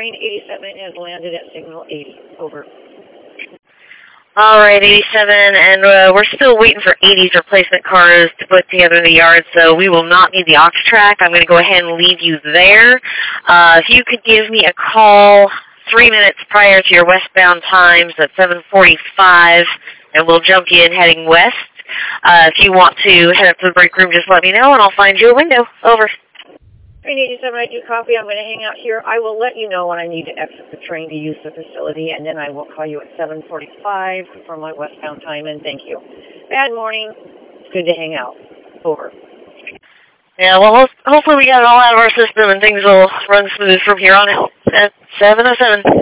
train 87 has landed at signal 80. Over. All right, 87, and we're still waiting for 80's replacement cars to put together in the yard, so we will not need the aux track. I'm going to go ahead and leave you there. If you could give me a call 3 minutes prior to your westbound times at 7:45, and we'll jump you in heading west. If you want to head up to the break room, just let me know, and I'll find you a window. Over. Train 87, I do copy. I'm going to hang out here. I will let you know when I need to exit the train to use the facility, and then I will call you at 7:45 for my westbound time, and thank you. Bad morning. It's good to hang out. Over. Yeah, well, hopefully we got it all out of our system, and things will run smooth from here on out at 7:07.